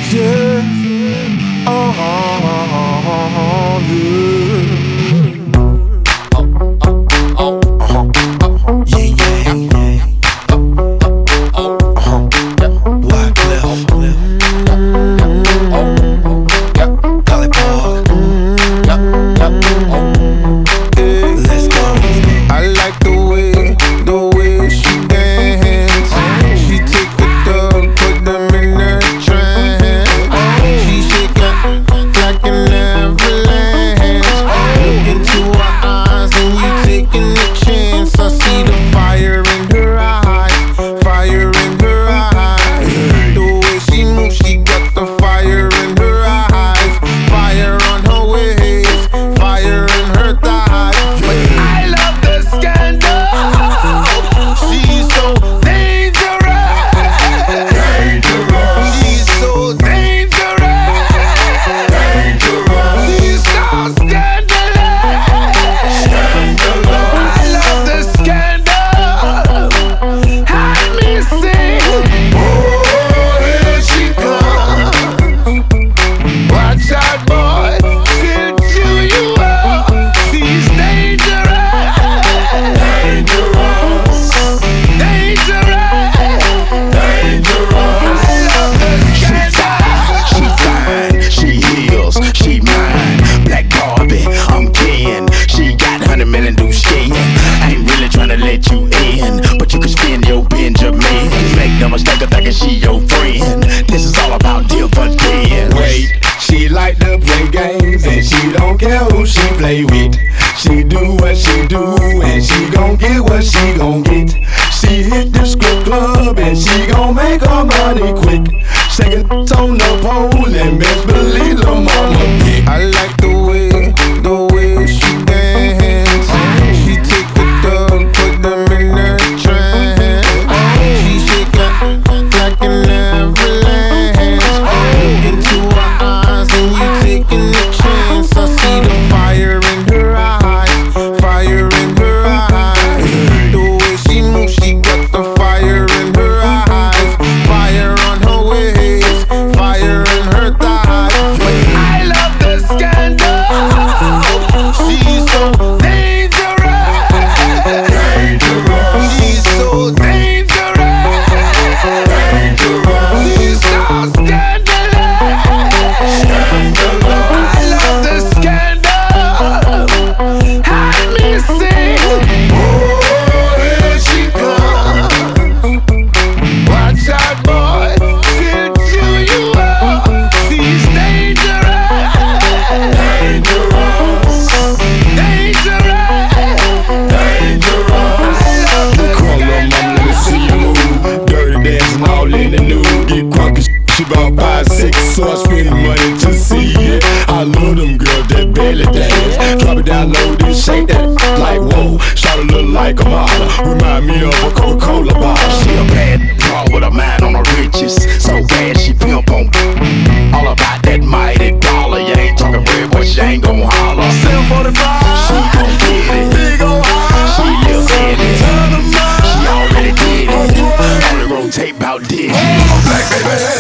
Yeah. Oh, yeah. She your friend. This is all about dividends. Wait, she like to play games and she don't care who she play with. She do what she do and she gon' get what she gon' get. She hit the strip club and she gon' make her money quick. Shaking on the pole and best believe the mama pick. I like the way she dance. She take the dog, put them in her trance. She shake like an avalanche. Look into her eyes and you taking a chance. I see the fire in her eyes, fire in her eyes. The way she moves, she got the fire in her eyes, fire on her waist, fire in her thighs. But I love the scandal. She's so dangerous. She's so dangerous. She's so scandalous. I love the scandal. Had me sing. Oh, here she comes. Watch out, boy. She'll chew you up. She's dangerous. Come on, mama, let me see you move. Dirty dancing all in the nude. Get crunk as she about 5'6", so I spend money to see it. I love them girls that belly dance. Drop it down low, then shake that like whoa. Shout a little like a model. Remind me of a Coca-Cola bottle. She a bad broad with a mind on her riches. So bad she pimp on. All about that mighty dollar. You ain't talking bread, but she ain't gon' holler. 745. She gon' get it. Big ol' high. She lives in it. She already did it. On the road tape out did it. Black baby.